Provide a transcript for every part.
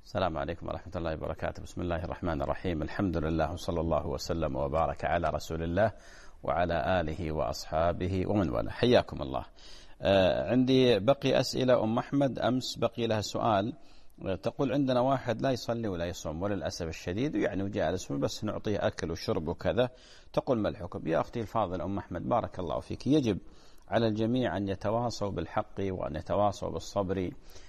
السلام عليكم ورحمة الله وبركاته. بسم الله الرحمن الرحيم. الحمد لله وصلى الله وسلم وبارك على رسول الله وعلى آله وأصحابه ومن والاه. حياكم الله. عندي بقي أسئلة. أم أحمد أمس بقي لها سؤال، تقول عندنا واحد لا يصلي ولا يصوم وللأسف الشديد، يعني وجالس بس نعطيه أكل وشرب وكذا، تقول ما الحكم؟ يا أختي الفاضل أم أحمد بارك الله فيك، يجب على الجميع أن يتواصوا بالحق وأن يتواصوا بالصبر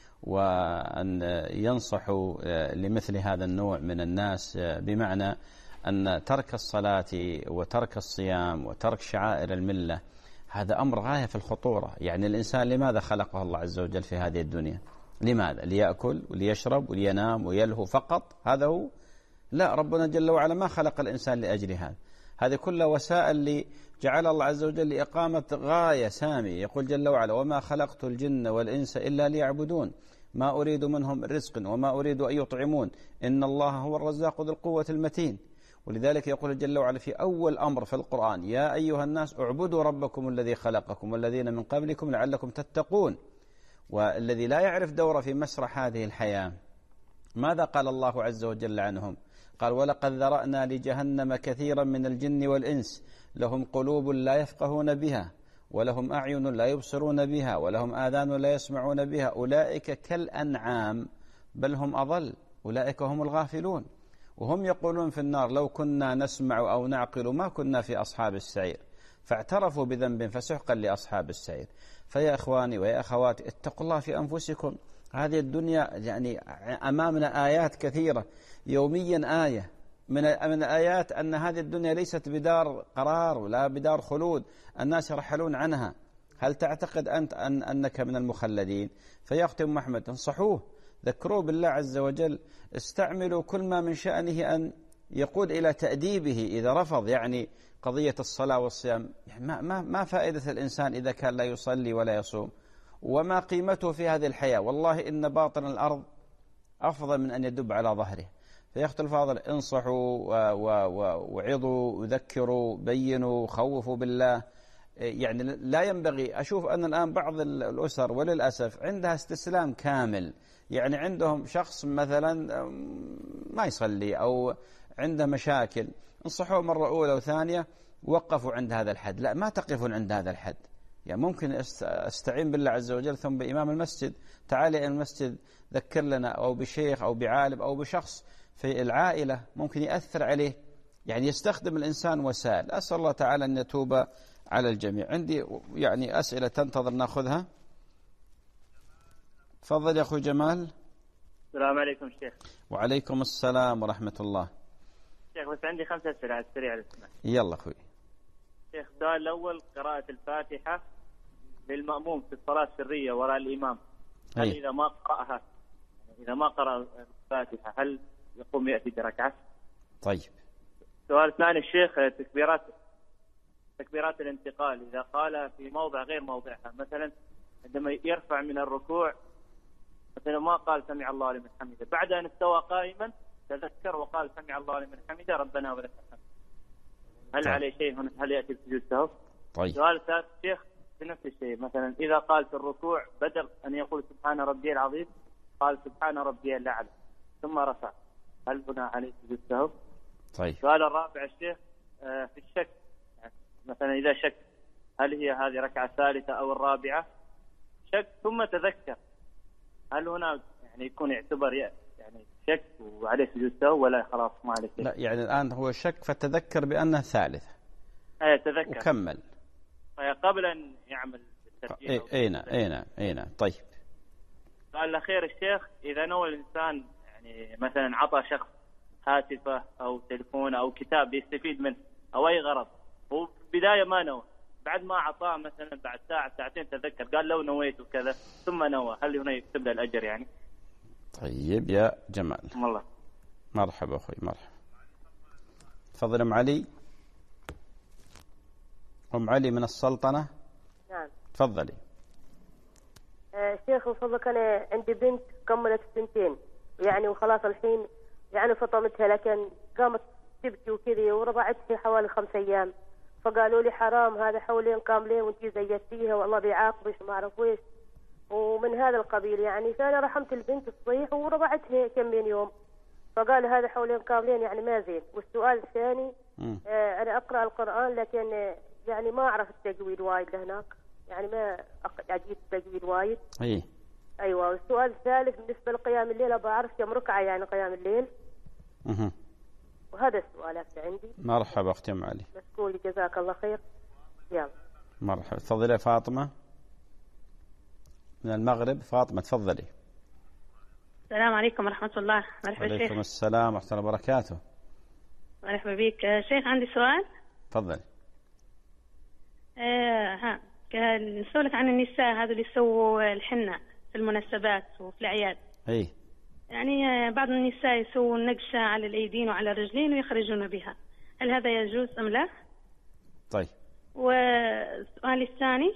وأن ينصحوا لمثل هذا النوع من الناس، بمعنى أن ترك الصلاة وترك الصيام وترك شعائر الملة هذا أمر غاية في الخطورة. يعني الإنسان لماذا خلقه الله عز وجل في هذه الدنيا؟ لماذا؟ ليأكل وليشرب ولينام ويلهو فقط؟ هذا هو؟ لا، ربنا جل وعلا ما خلق الإنسان لأجل هذا. هذه كلها وسائل جعل الله عز وجل لإقامة غاية سامية. يقول جل وعلا: وما خلقت الجن والإنس إلا ليعبدون ما أريد منهم رزق وما أريد أن يطعمون إن الله هو الرزاق ذو القوة المتين. ولذلك يقول جل وعلا في أول أمر في القرآن: يا أيها الناس اعبدوا ربكم الذي خلقكم والذين من قبلكم لعلكم تتقون. والذي لا يعرف دوره في مسرح هذه الحياة، ماذا قال الله عز وجل عنهم؟ قال: ولقد ذرأنا لجهنم كثيرا من الجن والإنس لهم قلوب لا يفقهون بها ولهم أعين لا يبصرون بها ولهم آذان لا يسمعون بها أولئك كالأنعام بل هم أضل أولئك هم الغافلون. وهم يقولون في النار: لو كنا نسمع أو نعقل ما كنا في أصحاب السعير. فاعترفوا بذنب فسحقا لأصحاب السعير. فيا إخواني ويا أخواتي اتقوا الله في أنفسكم. هذه الدنيا يعني أمامنا آيات كثيرة، يوميا آية من الآيات أن هذه الدنيا ليست بدار قرار ولا بدار خلود، الناس يرحلون عنها. هل تعتقد أنت أنك من المخلدين؟ فيا أختي أم أحمد انصحوه، ذكروه بالله عز وجل، استعملوا كل ما من شأنه أن يقود إلى تأديبه إذا رفض. يعني قضية الصلاة والصيام، ما فائدة الإنسان إذا كان لا يصلي ولا يصوم؟ وما قيمته في هذه الحياة؟ والله إن باطن الأرض أفضل من أن يدب على ظهره. فيا أخت الفاضل انصحوا وعظوا وذكروا بينوا خوفوا بالله. يعني لا ينبغي، أشوف أن الآن بعض الأسر وللأسف عندها استسلام كامل. يعني عندهم شخص مثلا ما يصلي أو عنده مشاكل، انصحوه مرة أولى وثانية وقفوا عند هذا الحد. لا، ما تقفون عند هذا الحد. يعني ممكن استعين بالله عز وجل ثم بإمام المسجد، تعالي إلى المسجد ذكر لنا، أو بشيخ أو بعالم أو بشخص في العائلة ممكن يأثر عليه. يعني يستخدم الإنسان وسائل. أسأل الله تعالى أن يتوب على الجميع. عندي يعني أسئلة تنتظر نأخذها. تفضل يا أخوي جمال. السلام عليكم شيخ. وعليكم السلام ورحمة الله. شيخ بس عندي 5 أسئلة على السريع للسماع. يلا أخوي. شيخ السؤال الأول: قراءة الفاتحة للمأموم في الصلاة السرية وراء الإمام، هل إذا ما قرأها، إذا ما قرأ الفاتحة هل يقوم يأتي بركعة؟ طيب. السؤال الثاني الشيخ: تكبيرات الانتقال إذا قال في موضع غير موضعها، مثلا عندما يرفع من الركوع مثلا ما قال سمع الله لمن حمده، بعد أن استوى قائما تذكر وقال سمع الله لمن حمده ربنا ولك الحمد، هل طيب. عليه شيء هنا؟ هل يأتي بسجود سهو؟ طيب. السؤال الثالث شيخ في نفس الشيء، مثلا إذا قال في الركوع بدل أن يقول سبحان ربي العظيم قال سبحان ربي الأعلى ثم رفع، هل هنا عليه سجود سهو؟ طيب. السؤال الرابع الشيخ في الشك، مثلا إذا شك هل هي هذه ركعة الثالثة أو الرابعة؟ شك ثم تذكر، هل هنا يعني يكون يعتبر يعني شك وعليه سجود سهو ولا خلاص ما عليه شيء؟ لا، يعني الآن هو شك فتذكر بأنها ثالثة. تذكر وكمل قبل أن يعمل التسجيل. أي نعم. طيب. السؤال الأخير الشيخ: إذا نوى الإنسان يعني مثلا عطى شخص هاتفه أو تلفون أو كتاب يستفيد منه أو أي غرض، هو بداية ما نوى، بعد ما أعطاه مثلا بعد ساعة ساعتين تذكر قال لو نويت وكذا ثم نوى، هل هنا يكتب له الأجر يعني؟ طيب يا جمال. والله مرحبا أخوي مرحبا. تفضل أم علي. أم علي من السلطنة. نعم تفضلي. شيخ وفضلك أنا عندي بنت كملت 2 يعني وخلاص الحين يعني فطمتها، لكن قامت تبكي وكذا ورضعتها حوالي 5 أيام، فقالوا لي حرام هذا حولين قام ليه وانتي زيتيها والله بيعاقبش ما أعرف ويش، ومن هذا القبيل يعني. فأنا رحمت البنت تصيح ورضعتها كم من يوم، فقال هذا حولين كاملين يعني ما زين. والسؤال الثاني أنا أقرأ القرآن لكن يعني ما أعرف التجويد وايد لهناك، يعني ما أجيب التجويد وايد. أيوة. والسؤال الثالث بالنسبة لقيام الليل أبغى أعرف كم ركعة يعني قيام الليل. وهذا السؤالات عندي. مرحبا أختي أم علي. مسكولي جزاك الله خير. يلا مرحبا. تفضلي يا فاطمة من المغرب. فاطمة تفضلي. السلام عليكم ورحمة الله. مرحبا شيخ. وعليكم السلام ورحمة الله وبركاته. مرحبا بك شيخ. عندي سؤال. تفضلي. نسولك عن النساء هذا اللي يسووا الحنة في المناسبات وفي الأعياد. يعني بعض النساء يسووا نقشة على الأيدين وعلى الرجلين ويخرجون بها، هل هذا يجوز أم لا؟ طيب. والسؤال الثاني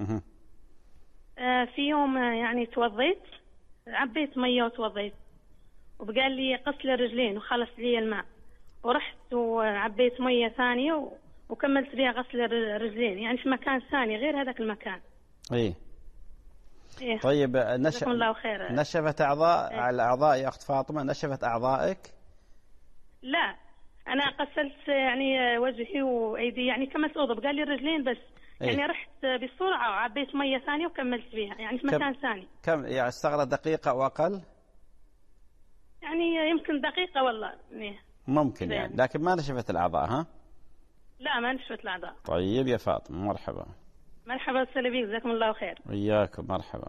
في يوم يعني توضيت، عبيت مية وتوضيت، وبقال لي غسل الرجلين وخلص لي الماء، ورحت وعبيت مية ثانية وكملت بها غسل الرجلين، يعني في مكان ثاني غير هذاك المكان. إيه. طيب نشفت على أعضاء يا أخت فاطمة؟ نشفت أعضائك؟ لا أنا غسلت يعني وجهي وأيدي يعني كملت أوضة، بقال لي الرجلين بس. يعني رحت بسرعة وعبيت مية ثانية وكملت بها يعني في مكان ثاني. كم يعني استغرق دقيقة أو أقل؟ يعني يمكن دقيقة والله. ممكن يعني، لكن ما نشفت الأعضاء ها؟ لا ما نشفت الأعضاء. طيب يا فاطمة مرحبا. مرحبا وسهلا بك، جزاكم الله خير. وإياكم. مرحبا.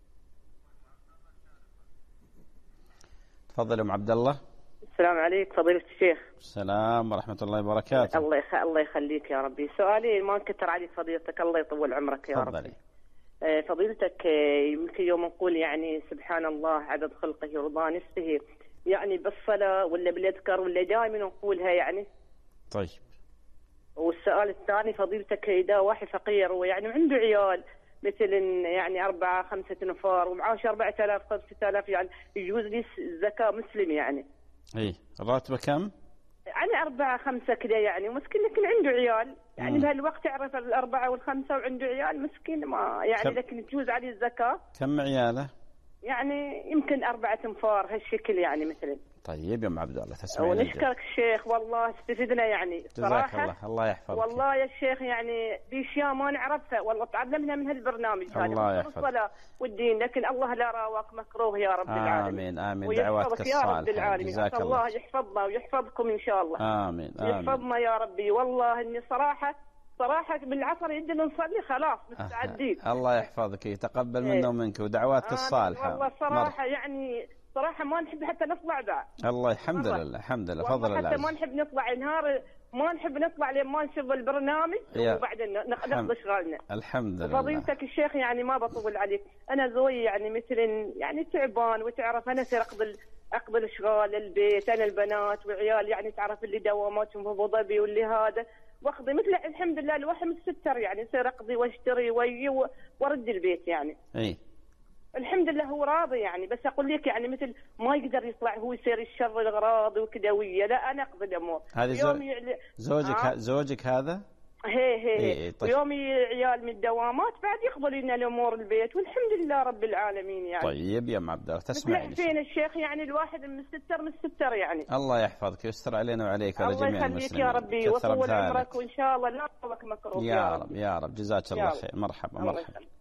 تفضل أم عبد الله. السلام عليك فضيلة الشيخ. السلام ورحمة الله وبركاته. الله يخليك يا ربي. سؤالي ما نكتر عليك فضيلتك، الله يطول عمرك يا رب. فضيلتك يمكن يوم نقول يعني سبحان الله عدد خلقه ورضا نفسه، يعني بالصلاة ولا بالأذكار ولا دائما نقولها يعني؟ طيب. والسؤال الثاني فضيلتك، إذا واحد فقير ويعني عنده عيال مثل يعني 4-5 نفار ومعاش 4000-5000 يعني يجوز لي الزكاة مسلم يعني؟ الراتبة كم؟ يعني 4-5 كذا يعني، ومسكين لكن عنده عيال يعني بهالوقت تعرف 4 و5 وعنده عيال مسكين ما يعني لكن تجوز عليه الزكاة. كم عياله؟ يعني يمكن 4 أنفار هالشكل يعني مثلا. طيب يا ام عبد الله تسمعين. ونشكرك الشيخ والله استفدنا يعني صراحة. الله يحفظك. والله يا شيخ يعني باشياء ما نعرفها والله تعلمنا من هالبرنامج هذا. الله يحفظك. الصلاة والدين لكن الله لا راواك مكروه يا رب العالمين. آمين. دعواتك الصالحة. جزاك الله يحفظنا ويحفظكم إن شاء الله. آمين. يحفظنا يا ربي. والله إني صراحة بالعصر يدنا نصلي خلاص مستعدين. الله يحفظك، يتقبل منا ومنك ودعواتك الصالحة. والله صراحة يعني صراحة ما نحب حتى نطلع بعد. الله الحمد لله فضل الله. حتى ما نحب نطلع نهار، ما نحب نطلع لما نشوف البرنامج وبعدين نقضي اشغالنا. الحمد لله. فضيلتك الشيخ يعني ما بطول عليك، انا زوجي يعني مثل يعني تعبان وتعرف انا سير اقضي الاشغال البيت، انا البنات وعيال يعني تعرف اللي دواماتهم في ابو ظبي واللي هذا، واخذي مثل الحمد لله الواحد متستر يعني سير اقضي واشتري وارد البيت يعني. الحمد لله هو راضي يعني، بس اقول لك يعني مثل ما يقدر يطلع هو يصير الشر الاغراض وكذا ويا، لا انا اقضي الامور. هذه زوجك هذا؟ هي طيب. ويوم عيال من الدوامات بعد يقضوا لنا الامور البيت والحمد لله رب العالمين يعني. طيب يا ام عبد الله تسمعين فين الشيخ يعني الواحد مستر يعني. الله يحفظك ويستر علينا وعليك وعلى جميع المسلمين. الله يخليك يا ربي وطول عمرك وان شاء الله لا يطلبك مكروه يا رب جزاك الله خير. مرحبا.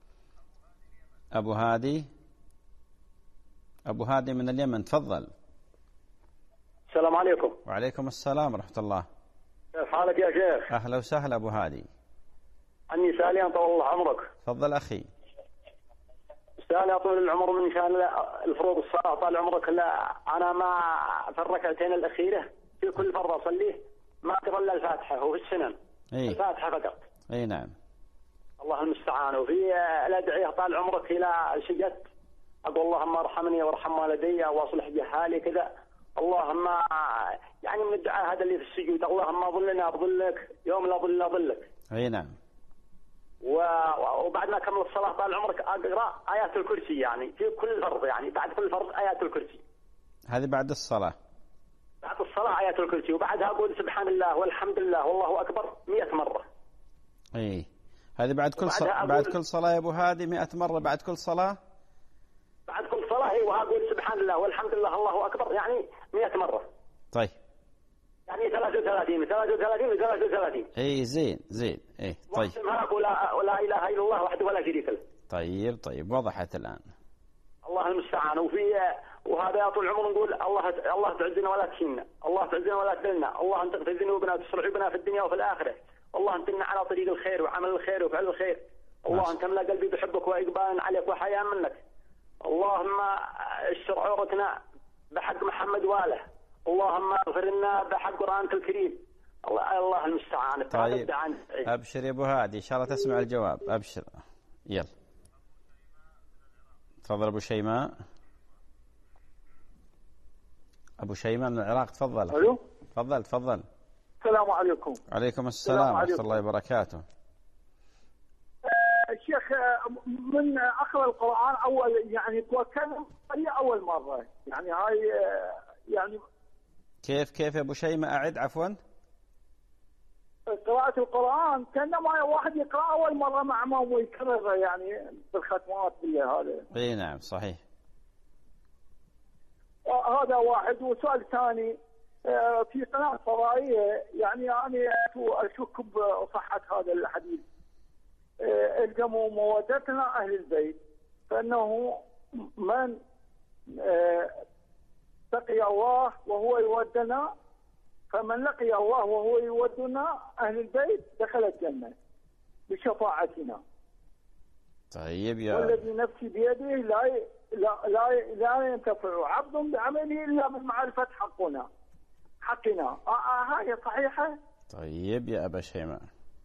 أبو هادي من اليمن تفضل. السلام عليكم. وعليكم السلام ورحمة الله. كيف حالك يا شيخ؟ أهلا وسهلا أبو هادي. عني سالي طول الله عمرك. تفضل أخي. سالي طول العمر من شان الفروض الصلاة طال عمرك. لا أنا ما في الركعتين الأخيرة في كل فرض أصليه ما أقرأ إلا الفاتحة وفي السنن. الفاتحة فقط. نعم. الله المستعان. وفي الأدعية طال عمرك إلى شجت أقول اللهم ارحمني وارحم والدي واصلح جهالي كذا. اللهم يعني من الدعاء هذا اللي في السجود اللهم ظلنا بظلك يوم لا ظل ظلك. نعم. وبعد ما كمل الصلاة طال عمرك أقرأ آيات الكرسي يعني في كل فرض يعني بعد كل فرض آيات الكرسي. هذه بعد الصلاة. بعد الصلاة آيات الكرسي وبعدها أقول سبحان الله والحمد لله والله أكبر 100 مرة. هذه بعد كل صلاة يا أبو هادي 100 مرة بعد كل صلاة. ايوه اقول سبحان الله والحمد لله الله اكبر يعني 100 مره. طيب يعني 33 اي زين اي طيب. ولا اله الا الله وحده ولا شريك له. طيب وضحت الان. الله المستعان. وهذا يا طول العمر نقول الله تعزنا ولا تهنا، الله تعزنا ولا تذلنا، الله ان تغفر ذنوبنا وتستر عيوبنا في الدنيا وفي الاخره، والله ان تمنع على طريق الخير وعمل الخير وفعل الخير، الله ان تملا قلبي بحبك واقبالا عليك وحياء منك، اللهم استر عورتنا بحق محمد واله، اللهم اغفر لنا بحق قرآنك الكريم. الله المستعان. طيب ابشر يا ابو هادي ان شاء الله تسمع الجواب. ابشر يلا تفضل ابو شيماء. ابو شيماء من العراق تفضل. الو تفضل. السلام عليكم. عليكم السلام ورحمه الله وبركاته. الشيخ من اقرا القران اول يعني توكلنا اول مره يعني هاي يعني كيف يا ابو شيماء اعد عفوا. قراءة القرآن كأنما واحد يقرأ أول مرة مع إمام ويكرر يعني بالختمات هذا. اي نعم صحيح. هذا واحد. وسؤال ثاني في قناة فضائية يعني أنا أشك بصحة هذا الحديث الجموا مودتنا أهل البيت فإنه من لقي الله وهو يودنا فمن لقي الله وهو يودنا أهل البيت دخل الجنة بشفاعتنا. طيب يا والذي نفسي بيده لا ينتفع عبد بعمله إلا بمعرفة حقنا. هاي صحيحة. طيب يا أبا شيماء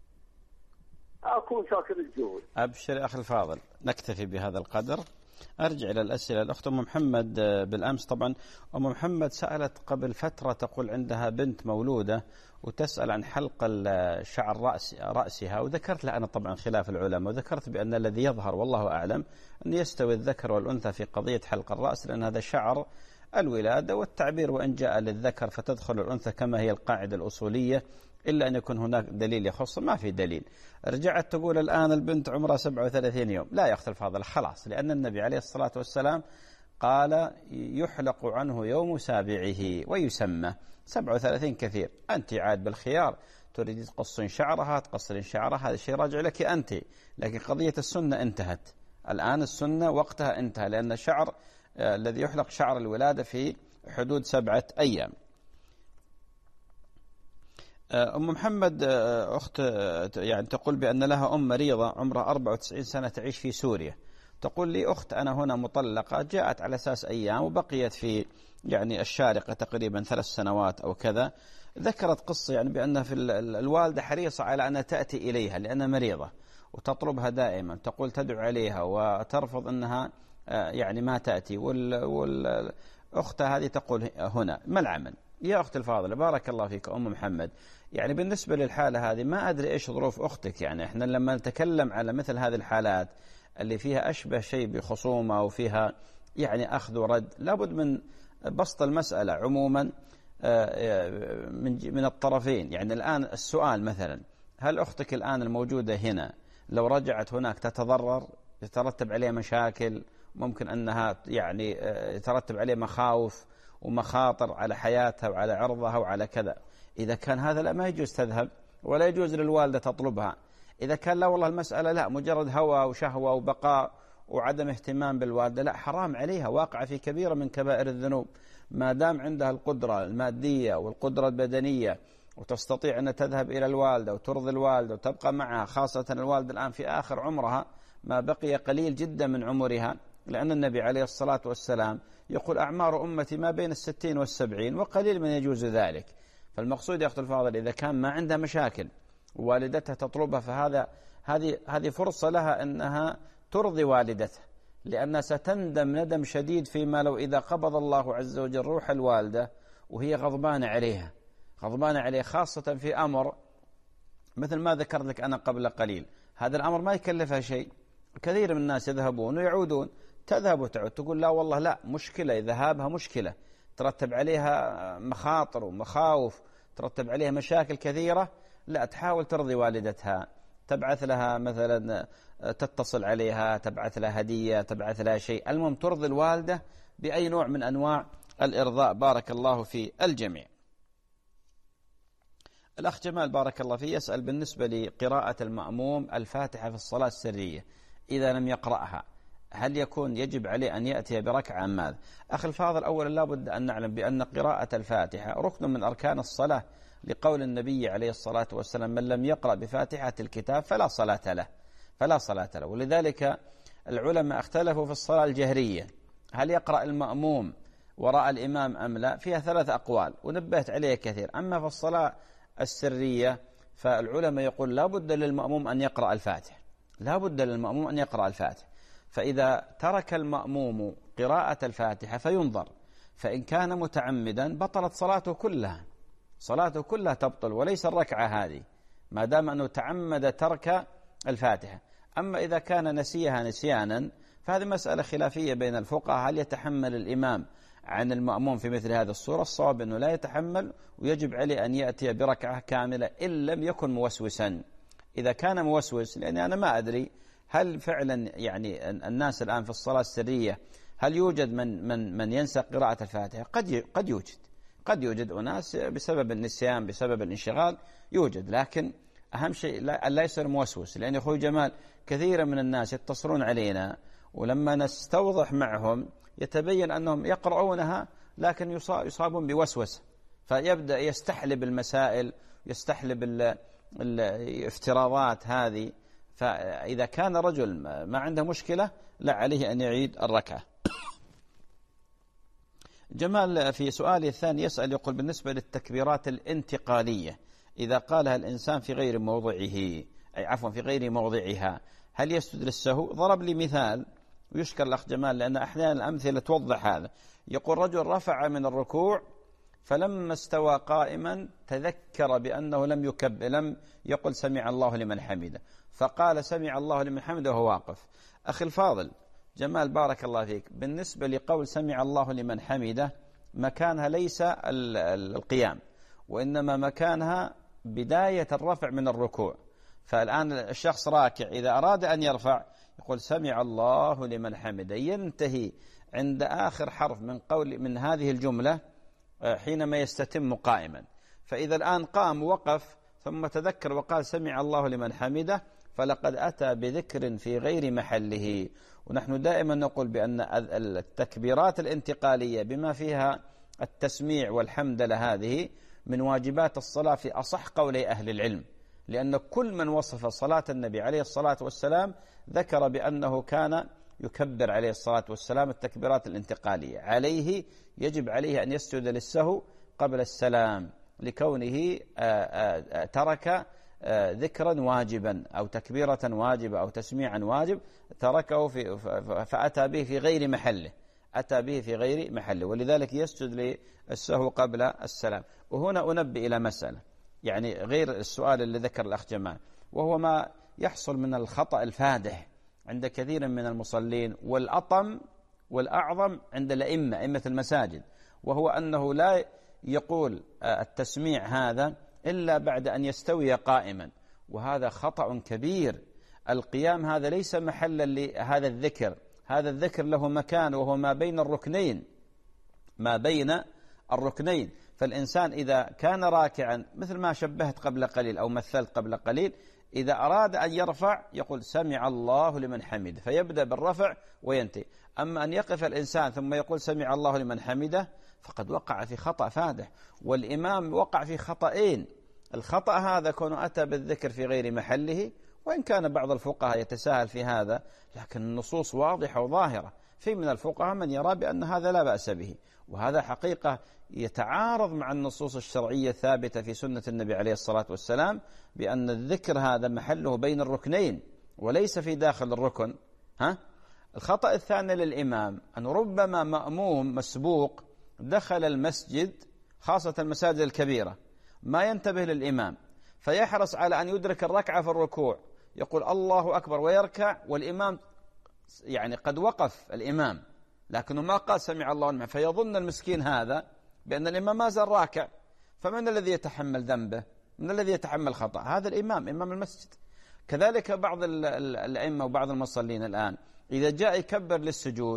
أكون شاكر الجهود. أبشر يا أخي الفاضل. نكتفي بهذا القدر. أرجع إلى الأسئلة. الأخت أم محمد بالأمس طبعا أم محمد سألت قبل فترة تقول عندها بنت مولودة وتسأل عن حلق شعر رأسها وذكرت لها أنا طبعا خلاف العلماء وذكرت بأن الذي يظهر والله أعلم أن يستوي الذكر والأنثى في قضية حلق الرأس لأن هذا شعر الولادة والتعبير وإن جاء للذكر فتدخل الأنثى كما هي القاعدة الأصولية إلا أن يكون هناك دليل يخص. ما في دليل. رجعت تقول الآن البنت عمرها 37 يوم. لا يا أخت الفاضل خلاص لأن النبي عليه الصلاة والسلام قال يحلق عنه يوم سابعه ويسمى 37 كثير. أنت عاد بالخيار تريد تقصين شعرها تقصرين شعرها هذا الشيء راجع لك أنت. لكن قضية السنة انتهت الآن. السنة وقتها انتهى لأن الشعر الذي يحلق شعر الولادة في حدود 7 أيام. أم محمد أخت يعني تقول بأن لها أم مريضة عمرها 94 سنة تعيش في سوريا. تقول لي أخت أنا هنا مطلقة جاءت على أساس أيام وبقيت في يعني الشارقة تقريبا 3 سنوات أو كذا. ذكرت قصة يعني بأن في الوالدة حريصة على أن تأتي إليها لأنها مريضة وتطلبها دائما. تقول تدعو عليها وترفض أنها يعني ما تأتي. والأخت هذه تقول هنا ما العمل؟ يا أخت الفاضلة بارك الله فيك أم محمد يعني بالنسبة للحالة هذه ما أدري إيش ظروف أختك. يعني إحنا لما نتكلم على مثل هذه الحالات اللي فيها أشبه شيء بخصومة وفيها يعني أخذ ورد لابد من بسط المسألة عموما من الطرفين. يعني الآن السؤال مثلا هل أختك الآن الموجودة هنا لو رجعت هناك تتضرر يترتب عليها مشاكل ممكن أنها يعني يترتب عليها مخاوف ومخاطر على حياتها وعلى عرضها وعلى كذا. إذا كان هذا لا ما يجوز تذهب ولا يجوز للوالدة تطلبها. إذا كان لا والله المسألة لا مجرد هوى وشهوة وبقاء وعدم اهتمام بالوالدة لا حرام عليها واقع في كبيرة من كبائر الذنوب. ما دام عندها القدرة المادية والقدرة البدنية وتستطيع أن تذهب إلى الوالدة وترضي الوالدة وتبقى معها خاصة الوالدة الآن في آخر عمرها ما بقي قليل جدا من عمرها لأن النبي عليه الصلاة والسلام يقول أعمار أمتي ما بين 60 و70 وقليل من يجوز ذلك. فالمقصود يا أخت الفاضل إذا كان ما عندها مشاكل ووالدتها تطلبها فهذا هذه فرصة لها أنها ترضي والدتها لأنها ستندم ندم شديد فيما لو إذا قبض الله عز وجل روح الوالدة وهي غضبانة عليها خاصة في أمر مثل ما ذكرت لك أنا قبل قليل. هذا الأمر ما يكلفها شيء. كثير من الناس يذهبون ويعودون تذهب وتعود تقول لا والله لا مشكلة ذهابها مشكلة ترتب عليها مخاطر ومخاوف ترتب عليها مشاكل كثيرة. لا تحاول ترضي والدتها تبعث لها مثلا تتصل عليها تبعث لها هدية تبعث لها شيء المهم ترضي الوالدة بأي نوع من أنواع الإرضاء. بارك الله في الجميع. الأخ جمال بارك الله فيه يسأل بالنسبة لقراءة المأموم الفاتحة في الصلاة السرية إذا لم يقرأها هل يجب عليه أن يأتي بركعة أم ماذا؟ أخي الفاضل، أولا لابد أن نعلم بأن قراءة الفاتحة ركن من أركان الصلاة، لقول النبي عليه الصلاة والسلام: من لم يقرأ بفاتحة الكتاب فلا صلاة له. ولذلك العلماء اختلفوا في الصلاة الجهرية، هل يقرأ المأموم وراء الإمام أم لا؟ فيها 3 أقوال ونبهت عليه كثير. أما في الصلاة السرية فالعلماء يقول لا بد للمأموم أن يقرأ الفاتحة، فإذا ترك المأموم قراءة الفاتحة فينظر، فإن كان متعمدا بطلت صلاته كلها تبطل، وليس الركعة هذه ما دام أنه تعمد ترك الفاتحة. أما إذا كان نسيها نسيانا فهذه مسألة خلافية بين الفقهاء، هل يتحمل الإمام عن المأموم في مثل هذه الصورة؟ الصواب أنه لا يتحمل، ويجب عليه أن يأتي بركعة كاملة إن لم يكن موسوسا. إذا كان موسوس، لأني أنا ما أدري هل فعلا يعني الناس الآن في الصلاة السرية هل يوجد من ينسى قراءة الفاتحة؟ قد يوجد أناس بسبب النسيان، بسبب الانشغال يوجد، لكن أهم شيء لا يصير موسوس. لأن أخوي جمال كثيرا من الناس يتصلون علينا ولما نستوضح معهم يتبين أنهم يقرؤونها لكن يصابون بوسوسة، فيبدأ يستحلب المسائل، يستحلب الافتراضات هذه. فإذا كان رجل ما عنده مشكلة لا عليه أن يعيد الركعة. جمال في سؤالي الثاني يسأل يقول بالنسبة للتكبيرات الانتقالية إذا قالها الإنسان في غير موضعها هل يسجد للسهو؟ ضرب لي مثال ويشكر الأخ جمال لأن أحيانا الأمثلة توضح هذا. يقول رجل رفع من الركوع فلما استوى قائما تذكر بأنه لم يقل سمع الله لمن حمده، فقال سمع الله لمن حمده وهو واقف. أخي الفاضل جمال بارك الله فيك، بالنسبة لقول سمع الله لمن حمده مكانها ليس القيام، وإنما مكانها بداية الرفع من الركوع. فالآن الشخص راكع إذا أراد أن يرفع يقول سمع الله لمن حمده، ينتهي عند آخر حرف من هذه الجملة حينما يستتم قائما. فإذا الآن قام وقف ثم تذكر وقال سمع الله لمن حمده فلقد أتى بذكر في غير محله. ونحن دائما نقول بأن التكبيرات الانتقالية بما فيها التسميع والحمد هذه من واجبات الصلاة في أصح قولي أهل العلم، لأن كل من وصف صلاة النبي عليه الصلاة والسلام ذكر بأنه كان يكبر عليه الصلاة والسلام التكبيرات الانتقالية. يجب عليه أن يسجد للسهو قبل السلام لكونه ترك ذكرا واجبا أو تكبيرة واجبة أو تسميعا واجب تركه فأتى به في غير محله، ولذلك يسجد للسهو قبل السلام. وهنا أنبه إلى مسألة يعني غير السؤال اللي ذكر الأخ جمال، وهو ما يحصل من الخطأ الفادح عند كثير من المصلين والأطم والأعظم عند أئمة المساجد، وهو أنه لا يقول التسميع هذا إلا بعد أن يستوي قائما، وهذا خطأ كبير. القيام هذا ليس محلا لهذا الذكر، هذا الذكر له مكان وهو ما بين الركنين. فالإنسان إذا كان راكعا مثل ما شبهت قبل قليل أو مثلت قبل قليل، إذا أراد أن يرفع يقول سمع الله لمن حمده فيبدأ بالرفع وينتهي. أما أن يقف الإنسان ثم يقول سمع الله لمن حمده فقد وقع في خطأ فادح، والإمام وقع في خطأين. الخطأ هذا كونه أتى بالذكر في غير محله، وإن كان بعض الفقهاء يتساهل في هذا، لكن النصوص واضحة وظاهرة. في من الفقهاء من يرى بأن هذا لا بأس به، وهذا حقيقة يتعارض مع النصوص الشرعية الثابتة في سنة النبي عليه الصلاة والسلام بأن الذكر هذا محله بين الركنين وليس في داخل الركن. الخطأ الثاني للإمام أن ربما مأموم مسبوق دخل المسجد، خاصة المساجد الكبيرة، ما ينتبه للإمام فيحرص على أن يدرك الركعة في الركوع، يقول الله أكبر ويركع والإمام يعني قد وقف الإمام لكنه ما قال سمع الله لمن، فيظن المسكين هذا بأن الإمام ما زال راكع، فمن الذي يتحمل ذنبه؟ من الذي يتحمل خطأ؟ هذا الإمام، إمام المسجد. كذلك بعض الأئمة وبعض المصلين الآن إذا جاء يكبر للسجود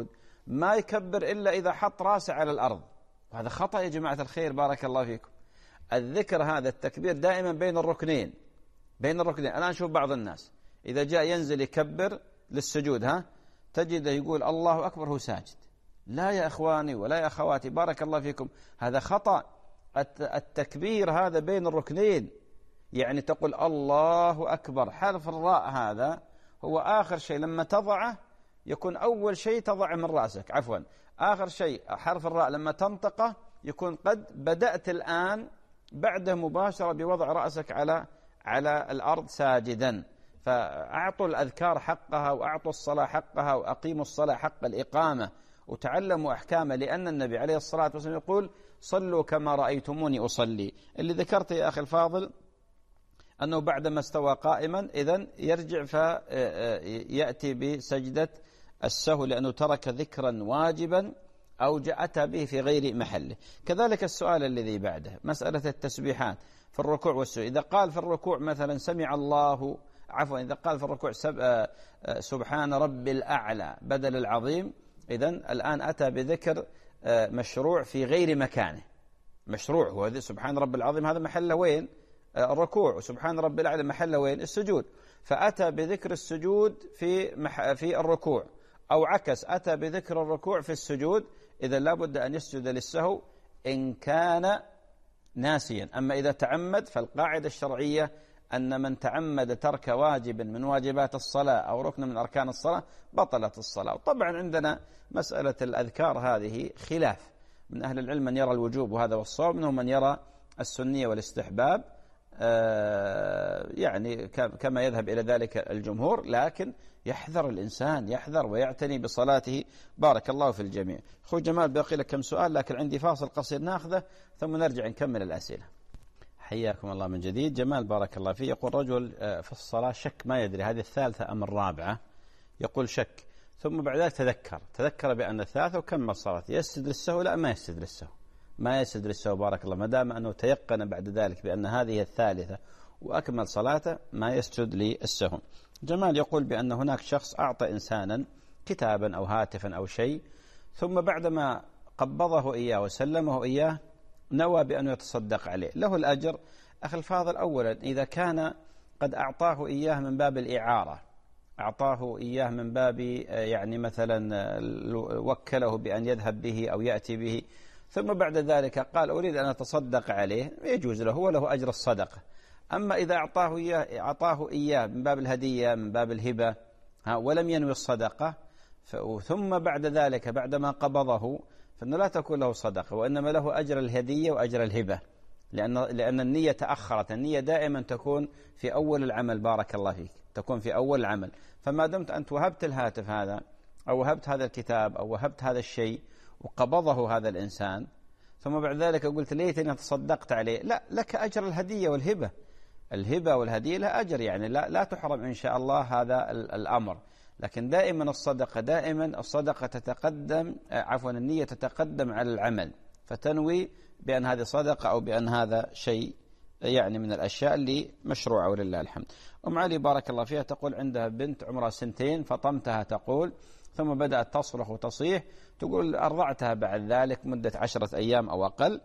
ما يكبر إلا إذا حط راسه على الأرض. وهذا خطأ يا جماعة الخير بارك الله فيكم. الذكر هذا التكبير دائما بين الركنين، بين الركنين. الآن شوف بعض الناس إذا جاء ينزل يكبر للسجود تجده يقول الله أكبر هو ساجد. لا يا إخواني ولا يا أخواتي بارك الله فيكم، هذا خطأ. التكبير هذا بين الركنين، يعني تقول الله أكبر. حرف الراء هذا هو آخر شيء لما تضعه يكون أول شيء تضع من رأسك، عفوا آخر شيء حرف الراء لما تنطقه يكون قد بدأت الآن بعده مباشرة بوضع رأسك على الأرض ساجدا. فأعطوا الأذكار حقها وأعطوا الصلاة حقها وأقيموا الصلاة حق الإقامة وتعلموا أحكامه، لأن النبي عليه الصلاة والسلام يقول صلوا كما رأيتموني أصلي. اللي ذكرت يا أخي الفاضل أنه بعدما استوى قائما إذن يرجع فيأتي بسجدة السهو لأنه ترك ذكرا واجبا أو أتى به في غير محله. كذلك السؤال الذي بعده مسألة التسبيحات في الركوع والسجود. إذا قال في الركوع مثلا سمع الله، عفوا إذا قال في الركوع سبحان رب الأعلى بدل العظيم، إذن الآن أتى بذكر مشروع في غير مكانه. مشروع هو سبحان رب العظيم هذا محله وين؟ الركوع، وسبحان رب الأعلى محله وين؟ السجود. فأتى بذكر السجود في الركوع، أو عكس أتى بذكر الركوع في السجود. إذا لابد أن يسجد للسهو إن كان ناسيا. أما إذا تعمد فالقاعدة الشرعية أن من تعمد ترك واجب من واجبات الصلاة أو ركن من أركان الصلاة بطلت الصلاة. وطبعا عندنا مسألة الأذكار هذه خلاف من أهل العلم، من يرى الوجوب وهذا والصواب، منهم من يرى السنية والاستحباب، يعني كما يذهب إلى ذلك الجمهور. لكن يحذر الإنسان، يحذر ويعتني بصلاته. بارك الله في الجميع. أخوي جمال باقي لك كم سؤال لكن عندي فاصل قصير ناخذه ثم نرجع نكمل الأسئلة. حياكم الله من جديد. جمال بارك الله فيه يقول رجل في الصلاة شك ما يدري هذه الثالثة أم الرابعة، يقول شك ثم بعد ذلك تذكر بأن الثالثة وكمل صلاته. يسجد للسهو؟ لا، ما يسجد للسهو، ما يسجد للسهو بارك الله، ما دام أنه تيقن بعد ذلك بأن هذه الثالثة وأكمل صلاته ما يسجد للسهو. جمال يقول بأن هناك شخص أعطى إنسانا كتابا أو هاتفا أو شيء، ثم بعدما قبضه إياه وسلمه إياه نوى بأنه يتصدق عليه، له الأجر؟ أخي الفاضل، أولا إذا كان قد أعطاه إياه من باب الإعارة، أعطاه إياه من باب يعني مثلا وكله بأن يذهب به أو يأتي به، ثم بعد ذلك قال أريد أن أتصدق عليه، يجوز له وله أجر الصدقة. أما إذا أعطاه إياه من باب الهدية من باب الهبة ولم ينوي الصدقة ثم بعد ذلك بعدما قبضه فإنه لا تكون له صدقة، وإنما له أجر الهدية وأجر الهبة، لأن النية تأخرت. النية دائما تكون في أول العمل بارك الله فيك، تكون في أول العمل. فما دمت أنت وهبت الهاتف هذا أو وهبت هذا الكتاب أو وهبت هذا الشيء وقبضه هذا الإنسان ثم بعد ذلك قلت ليتني تصدقت عليه، لا، لك أجر الهدية والهبة. الهبة والهدية لها أجر، يعني لا تحرم إن شاء الله هذا الأمر. لكن دائما الصدقة تتقدم، عفوا النية تتقدم على العمل، فتنوي بأن هذه صدقة أو بأن هذا شيء يعني من الأشياء اللي مشروعة ولله الحمد. أم علي بارك الله فيها تقول عندها بنت عمرها 2 فطمتها تقول، ثم بدأت تصرخ وتصيح، تقول أرضعتها بعد ذلك مدة 10 أيام أو أقل.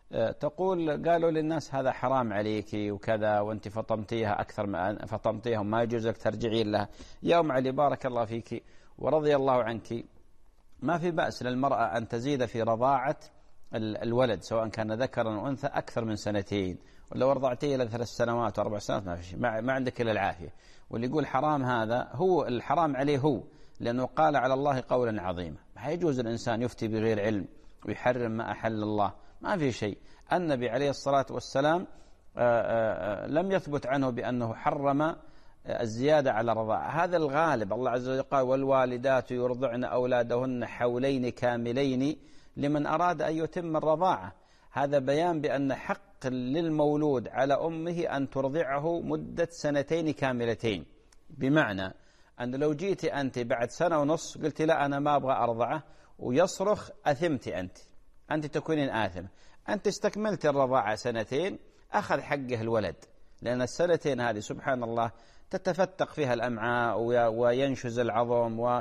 تقول قالوا للناس هذا حرام عليك وكذا وانت فطمتيها أكثر ما فطمتيها وما يجوز لك ترجعين لها. يا أم علي بارك الله فيك ورضي الله عنك، ما في بأس للمرأة أن تزيد في رضاعة الولد سواء كان ذكرا أو أنثى أكثر من 2، ولو رضعتيه إلى 3 سنوات و4 سنوات ما في شيء، ما عندك إلا العافية. واللي يقول حرام هذا هو الحرام عليه هو، لأنه قال على الله قولا عظيما. ما يجوز الإنسان يفتي بغير علم ويحرم ما أحل الله، ما في شيء. النبي عليه الصلاة والسلام لم يثبت عنه بأنه حرم الزيادة على الرضاعة، هذا الغالب. الله عز وجل قال والوالدات يرضعن أولادهن حولين كاملين لمن أراد أن يتم الرضاعة. هذا بيان بأن حق للمولود على أمه أن ترضعه مدة 2 كاملتين، بمعنى أن لو جيت أنت بعد 1.5 سنة قلت لا أنا ما أبغى أرضعه ويصرخ أثمت أنت تكونين آثمة. أنت استكملت الرضاعة 2 أخذ حقه الولد، لأن 2 هذه سبحان الله تتفتق فيها الأمعاء وينشز العظم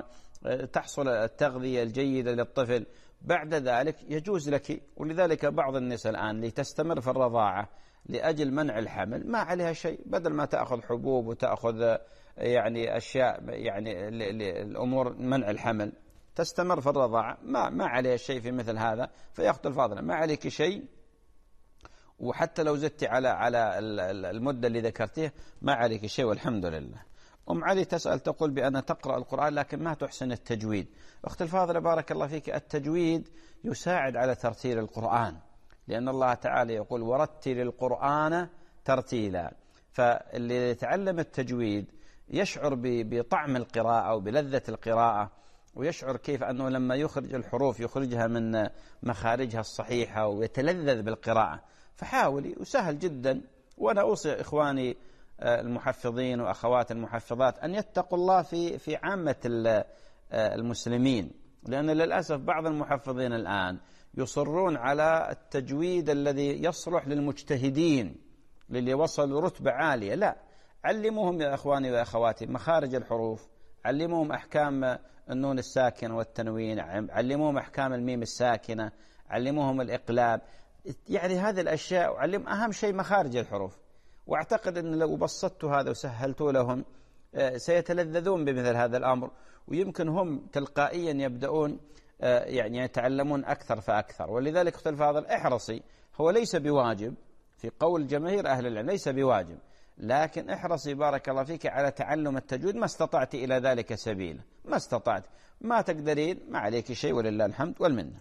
تحصل التغذية الجيدة للطفل، بعد ذلك يجوز لك. ولذلك بعض النساء الآن لتستمر في الرضاعة لأجل منع الحمل ما عليها شيء، بدل ما تأخذ حبوب وتأخذ يعني أشياء يعني الأمور منع الحمل، تستمر في الرضاعة ما عليها شيء في مثل هذا. فيأخذ الفاضلة ما عليك شيء، وحتى لو زدت على المدة اللي ذكرتيه ما عليك شيء والحمد لله. أم علي تسأل تقول بأن تقرأ القرآن لكن ما تحسن التجويد. أخت الفاضلة بارك الله فيك، التجويد يساعد على ترتيل القرآن، لأن الله تعالى يقول ورتل القرآن ترتيلا. فاللي يتعلم التجويد يشعر بطعم القراءة وبلذة القراءة، ويشعر كيف أنه لما يخرج الحروف يخرجها من مخارجها الصحيحة ويتلذذ بالقراءة. فحاولي وسهل جدا. وأنا أوصي إخواني المحفظين وأخوات المحفظات أن يتقوا الله في عامة المسلمين، لأن للأسف بعض المحفظين الآن يصرون على التجويد الذي يصلح للمجتهدين للي وصلوا رتبة عالية. لا، علموهم يا أخواني وأخواتي مخارج الحروف، علموهم أحكام النون الساكنة والتنوين، علموهم أحكام الميم الساكنة، علموهم الإقلاب، يعني هذه الأشياء، وعلم أهم شيء مخارج الحروف. وأعتقد أن لو بسطت هذا وسهلت لهم سيتلذذون بمثل هذا الأمر، ويمكن هم تلقائيا يبدأون يعني يتعلمون أكثر فأكثر. ولذلك أختي الفاضل احرصي، هو ليس بواجب في قول جماهير أهل العلم، ليس بواجب، لكن احرصي بارك الله فيك على تعلم التجويد ما استطعت إلى ذلك سبيلا. ما استطعت، ما تقدرين، ما عليك شيء ولله الحمد والمنة.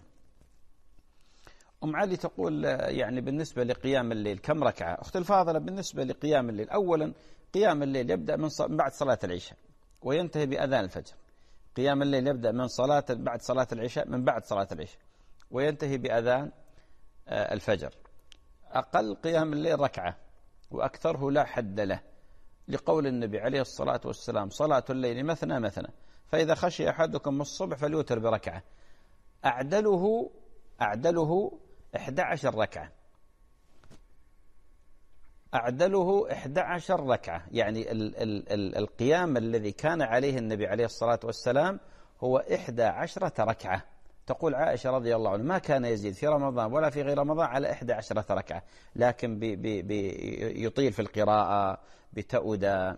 أم علي تقول يعني بالنسبة لقيام الليل كم ركعة؟ أختي الفاضلة بالنسبة لقيام الليل، أولا قيام الليل يبدأ من بعد صلاة العشاء وينتهي بأذان الفجر. قيام الليل يبدأ من بعد صلاة العشاء، من بعد صلاة العشاء وينتهي بأذان الفجر. أقل قيام الليل ركعة وأكثره لا حد له، لقول النبي عليه الصلاة والسلام صلاة الليل مثنى مثنى، فإذا خشي أحدكم الصبح فليوتر بركعة. أعدله 11 ركعة، أعدله 11 ركعة. يعني القيام الذي كان عليه النبي عليه الصلاة والسلام هو 11 ركعة. تقول عائشة رضي الله عنها ما كان يزيد في رمضان ولا في غير رمضان على 11 ركعة، لكن يطيل في القراءة بتأودة،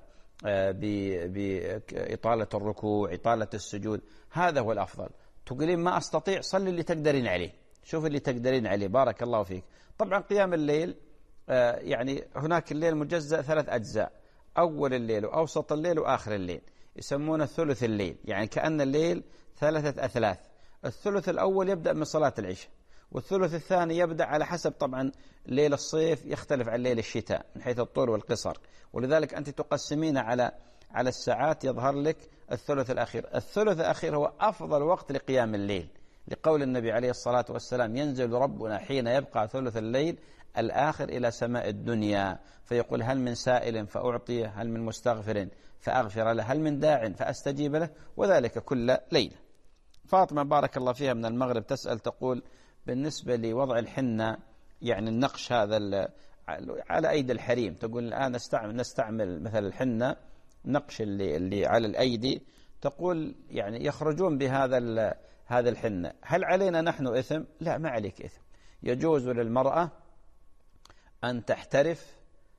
بإطالة الركوع، إطالة السجود، هذا هو الأفضل. تقولين ما أستطيع، صلي اللي تقدرين عليه، شوف اللي تقدرين عليه بارك الله فيك. طبعا قيام الليل يعني هناك الليل مجزأ 3 أجزاء، أول الليل وأوسط الليل وآخر الليل، يسمونه ثلث الليل، يعني كأن الليل 3 أثلاث. الثلث الأول يبدأ من صلاة العشاء، والثلث الثاني يبدأ على حسب طبعا ليل الصيف يختلف عن ليل الشتاء من حيث الطول والقصر، ولذلك أنت تقسمين على الساعات يظهر لك الثلث الأخير. الثلث الأخير هو أفضل وقت لقيام الليل، لقول النبي عليه الصلاة والسلام ينزل ربنا حين يبقى ثلث الليل الآخر إلى سماء الدنيا فيقول هل من سائل فأعطيه، هل من مستغفر فأغفر له، هل من داع فأستجيب له، وذلك كل ليلة. فاطمة بارك الله فيها من المغرب تسأل تقول بالنسبة لوضع الحنة، يعني النقش هذا على أيدي الحريم، تقول الآن نستعمل مثل الحنة نقش اللي على الأيدي، تقول يعني يخرجون بهذا الحنة، هل علينا نحن إثم؟ لا، ما عليك إثم. يجوز للمرأة أن تحترف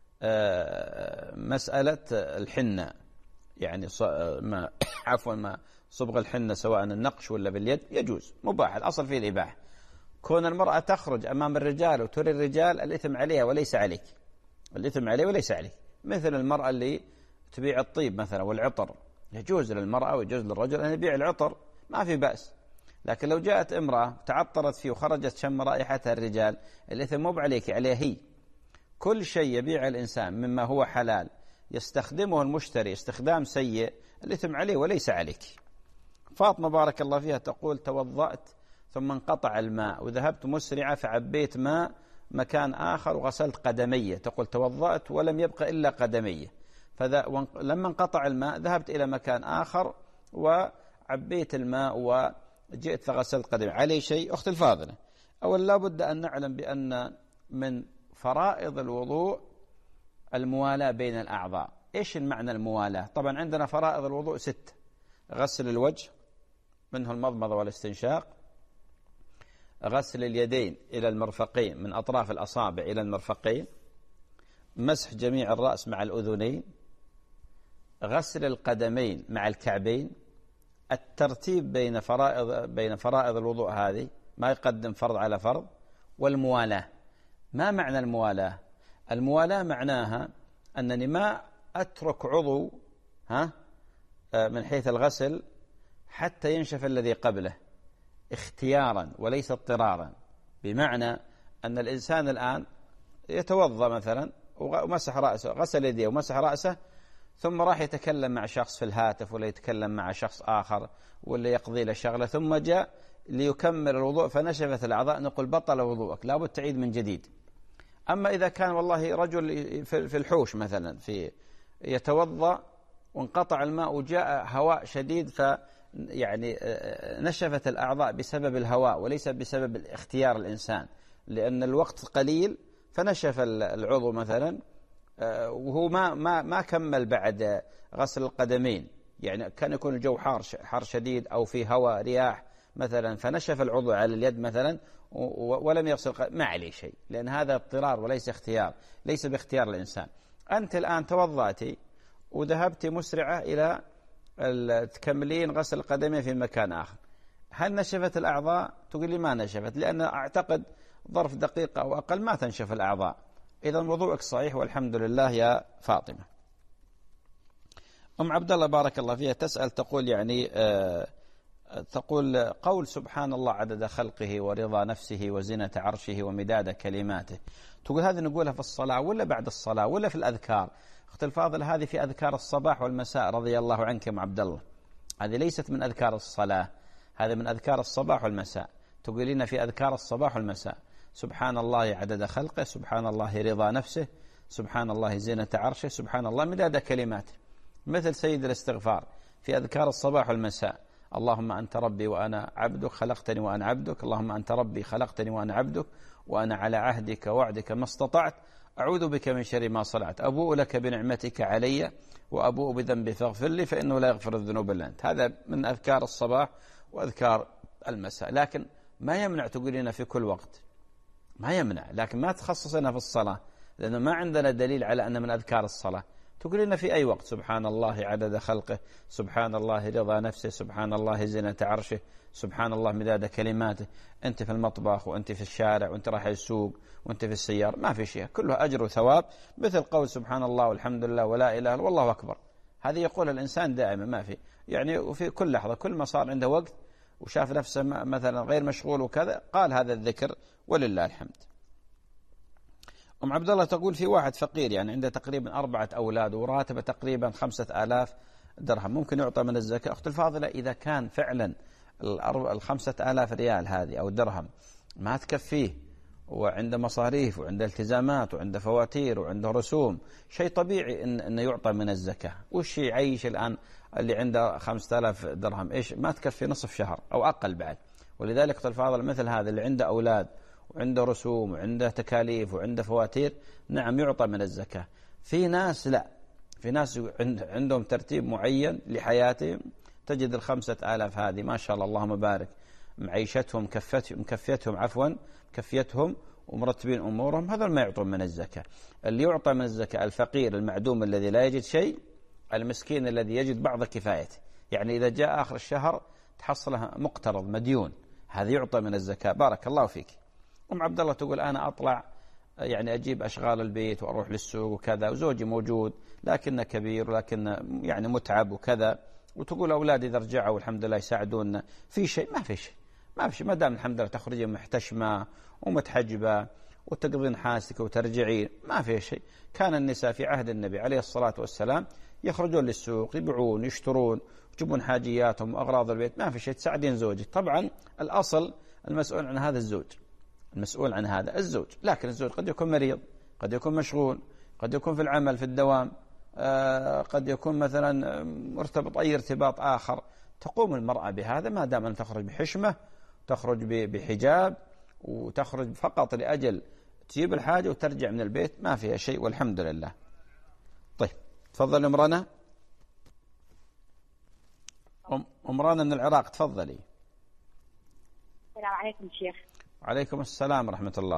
مسألة الحنة، يعني ما صبغ الحنة سواء النقش ولا باليد يجوز، مباح، الأصل فيه الإباحة. كون المرأة تخرج أمام الرجال وتري الرجال الإثم عليها وليس عليك، الإثم عليه وليس عليك. مثل المرأة اللي تبيع الطيب مثلا والعطر، يجوز للمرأة ويجوز للرجل أن يبيع العطر، ما في بأس. لكن لو جاءت امرأة تعطرت فيه وخرجت شم رائحتها الرجال، الإثم مو عليك، عليها هي. كل شيء يبيع الإنسان مما هو حلال يستخدمه المشتري استخدام سيء، الإثم عليه وليس عليك. فاطمة بارك الله فيها تقول توضأت ثم انقطع الماء وذهبت مسرعة فعبيت ماء مكان آخر وغسلت قدمي. تقول توضأت ولم يبقى إلا قدمي، لما انقطع الماء ذهبت إلى مكان آخر وعبيت الماء وجئت فغسلت قدمي، علي شيء؟ أختي الفاضلة، أولا لا بد أن نعلم بأن من فرائض الوضوء الموالاة بين الأعضاء. إيش المعنى الموالاة؟ طبعا عندنا فرائض الوضوء 6: غسل الوجه منه المضمضة والاستنشاق، غسل اليدين إلى المرفقين من أطراف الأصابع إلى المرفقين، مسح جميع الرأس مع الأذنين، غسل القدمين مع الكعبين، الترتيب بين فرائض الوضوء هذه، ما يقدم فرض على فرض، والموالاة. ما معنى الموالاة؟ الموالاة معناها أنني ما أترك عضو من حيث الغسل حتى ينشف الذي قبله اختيارا وليس اضطرارا. بمعنى أن الإنسان الآن يتوضأ مثلا ومسح رأسه، غسل يديه ومسح رأسه، ثم راح يتكلم مع شخص في الهاتف ولا يتكلم مع شخص آخر ولا يقضي له شغلة، ثم جاء ليكمل الوضوء فنشفت الأعضاء، نقول بطل وضوءك، لابد تعيد من جديد. أما إذا كان والله رجل في الحوش مثلا يتوضأ وانقطع الماء وجاء هواء شديد يعني نشفت الأعضاء بسبب الهواء وليس بسبب اختيار الإنسان، لأن الوقت قليل فنشف العضو مثلا، وهو ما كمل بعد غسل القدمين، يعني كان يكون الجو حار شديد أو في هواء رياح مثلا فنشف العضو على اليد مثلا ولم يغسل ما عليه شيء، لأن هذا اضطرار وليس اختيار، ليس باختيار الإنسان. أنت الآن توضأتي وذهبت مسرعة إلى تكملين غسل القدمين في مكان آخر، هل نشفت الأعضاء؟ تقول لي ما نشفت، لأن أعتقد ظرف دقيقة أو أقل ما تنشف الأعضاء. إذا وضوءك صحيح والحمد لله يا فاطمة. أم عبد الله بارك الله فيها تسأل تقول يعني تقول قول سبحان الله عدد خلقه ورضا نفسه وزنة عرشه ومداد كلماته، تقول هذه نقولها في الصلاة ولا بعد الصلاة ولا في الأذكار؟ أختي الفاضلة هذه في أذكار الصباح والمساء رضي الله عنك يا عبد الله، هذه ليست من أذكار الصلاة، هذا من أذكار الصباح والمساء. تقولين في أذكار الصباح والمساء سبحان الله عدد خلقه، سبحان الله رضا نفسه، سبحان الله زينة عرشه، سبحان الله مداد كلماته، مثل سيد الاستغفار في أذكار الصباح والمساء: اللهم أنت ربي وأنا عبدك خلقتني وأنا عبدك، اللهم أنت ربي خلقتني وأنا عبدك، وأنا على عهدك ووعدك ما استطعت، أعوذ بك من شر ما صنعت، أبوء لك بنعمتك علي وأبوء بذنبي فاغفر لي فإنه لا يغفر الذنوب إلا أنت. هذا من أذكار الصباح وأذكار المساء، لكن ما يمنع تقولين في كل وقت، ما يمنع، لكن ما تخصصنا في الصلاة، لأنه ما عندنا دليل على أن من أذكار الصلاة. تقولين في أي وقت سبحان الله عدد خلقه، سبحان الله رضا نفسه، سبحان الله زينة عرشه، سبحان الله مداد كلماته، أنت في المطبخ وأنت في الشارع وأنت رايح السوق وأنت في السيارة، ما في شيء، كله أجر وثواب، مثل قول سبحان الله والحمد لله ولا إله والله أكبر، هذه يقول الإنسان دائما، ما في يعني، وفي كل لحظة كل ما صار عنده وقت وشاف نفسه مثلا غير مشغول وكذا قال هذا الذكر ولله الحمد. أم عبد الله تقول في واحد فقير يعني عنده تقريبا 4 أولاد وراتبه تقريبا 5000 درهم، ممكن يعطى من الزكاة؟ أخت الفاضلة إذا كان فعلا 5000 ريال هذه أو درهم ما تكفيه وعنده مصاريف وعنده التزامات وعنده فواتير وعنده رسوم، شيء طبيعي إنه يعطى من الزكاة. وش يعيش الآن اللي عنده 5000 درهم إيش ما تكفي نصف شهر أو أقل بعد. ولذلك أخت الفاضلة مثل هذا اللي عنده أولاد وعنده رسوم وعنده تكاليف وعنده فواتير نعم يعطى من الزكاة. في ناس لا، في ناس عندهم ترتيب معين لحياتهم، تجد 5000 هذه ما شاء الله اللهم بارك معيشتهم كفيتهم ومرتبين أمورهم، هذا ما يعطون من الزكاة. اللي يعطى من الزكاة الفقير المعدوم الذي لا يجد شيء، المسكين الذي يجد بعض كفايته، يعني إذا جاء آخر الشهر تحصله مقترض مديون، هذا يعطى من الزكاة. بارك الله فيك. أم عبد الله تقول أنا أطلع يعني أجيب أشغال البيت وأروح للسوق وكذا، وزوجي موجود لكنه كبير ولكنه يعني متعب وكذا، وتقول أولادي إذا رجعوا الحمد لله يساعدون في شيء. ما في شيء ما دام الحمد لله تخرجين محتشمة ومتحجبة وتقضين حاجتك وترجعين، ما في شيء. كان النساء في عهد النبي عليه الصلاة والسلام يخرجون للسوق يبيعون يشترون يجيبون حاجياتهم وأغراض البيت، ما في شيء، تساعدين زوجك. طبعا الأصل المسؤول عن هذا الزوج، المسؤول عن هذا الزوج، لكن الزوج قد يكون مريض، قد يكون مشغول، قد يكون في العمل في الدوام، قد يكون مثلا مرتبط أي ارتباط آخر، تقوم المرأة بهذا ما دام أن تخرج بحشمة، تخرج بحجاب، وتخرج فقط لأجل تجيب الحاجة وترجع من البيت، ما فيها شيء والحمد لله. طيب تفضل أم رنا من العراق، تفضلي. السلام عليكم شيخ. وعليكم السلام ورحمة الله.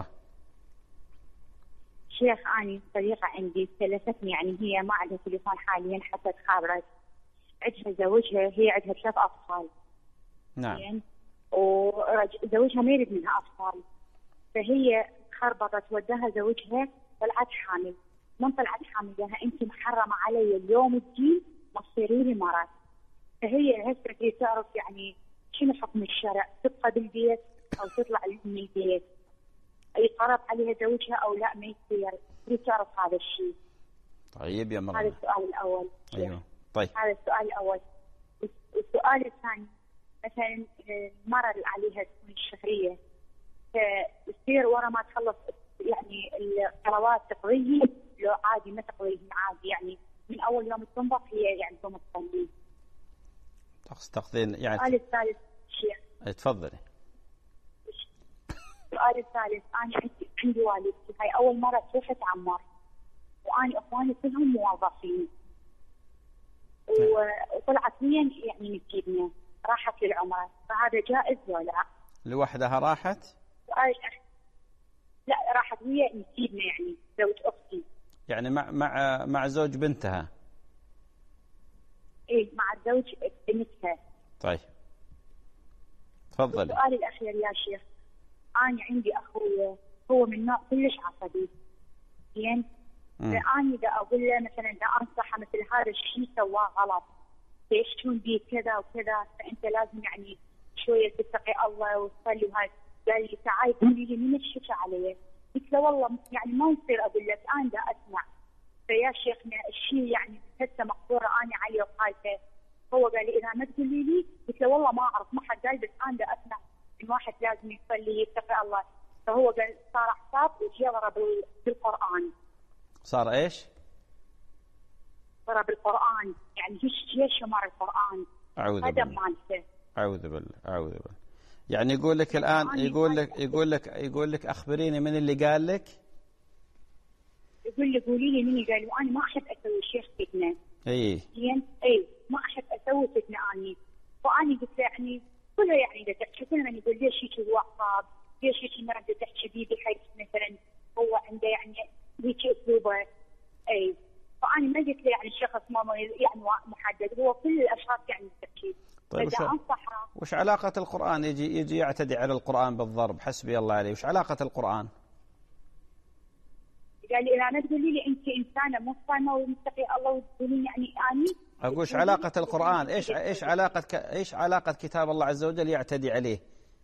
شيخ أنا صديقة عندي سلفتني، يعني هي ما عندها تليفون حاليا حتى تخابرت، عندها زوجها، هي عندها 3 أطفال. نعم. وزوجها ما يريد منها أطفال، فهي خربطت وداها زوجها طلعت حامل. من طلعت حامل لها أنت محرمة علي اليوم الدين ما تصيري لي مرض. فهي هسه تريد تعرف يعني شنو حكم الشرع، تبقى بالبيت أو تطلع من البيت، يقرب عليها زوجها أو لا ما يصير، تريد تعرف هذا الشيء. طيب يا مرة. هذا السؤال الأول. أيوه طيب. هذا السؤال الأول. والسؤال الثاني مثلا المرة اللي عليها تكون الشهرية، فتصير ورا ما تخلص يعني الصلوات تقضيه لو عادي ما تقضيه عادي، يعني من أول يوم تنضف هي يعني تقوم تصلي. تقضين يعني. السؤال الثالث شيخ. تفضلي. السؤال الثالث، أنا عندي والدتي هاي أول مرة تروح تعمر، وأنا إخواني كلهم موظفين، وطلعت هي يعني نسيبنا راحت للعمرة، فهذا جائز ولا لا؟ لوحدها راحت؟ لا راحت هي نسيبنا يعني زوج أختي. يعني مع زوج بنتها؟ إيه مع زوج بنتها. طيب تفضلي. السؤال الأخير يا شيخ، أنا عندي أخويا هو من نوع كلش عصبي، زين؟ فأنا إذا أقول له مثلا إذا أنصحه مثل هذا الشيء سواه غلط، يشتون بيه كذا وكذا، فأنت لازم يعني شوية تتقي الله وتصلي وهاي. قال لي تعالي قولي لي من الشكا علي. قلت له والله يعني ما يصير أقول لك، أنا دا أسمع. فيا شيخنا الشيء يعني هسه مقصورة أنا عليه وخايفة. هو قال لي إذا ما تقولي لي، قلت له والله ما أعرف ما حد قال، بس أنا دا أسمع إن واحد لازم يصلي يتقي الله. فهو قال صار حساب وجي ضرب بالقرآن. صار إيش؟ ضرب القرآن، يعني هيش شمار القرآن. أعوذ بالله. أعوذ بالله. يعني يقول لك الآن يقول لك أخبريني من اللي قال لك؟ يقول لي قولي لي من قال، وأنا ما أحب أسوي شيخ فتنة. إيه. زين؟ إيه ما أحب أسوي فتنة أني. فأني قلت له يعني كلها يعني إذا تحكي كل من يقول ليش هيك هو عصاب، ليش هيك مرة بدها تحكي بيه بحيث مثلا هو عنده يعني هيك أسلوبه. إيه فأنا ما قلت له يعني الشخص ما يعني محدد، هو كل الأشخاص يعني تحكي. طيب وش علاقة القرآن يجي يعتدي على القرآن بالضرب؟ حسبي الله عليه. وش علاقة القرآن؟ قال لي إذا ما تقولي لي أنت إنسانة مو صايمة ومتقي الله وتقولين يعني أني. أقول وش علاقة القرآن؟ إيش علاقة كتاب الله عز وجل يعتدي عليه؟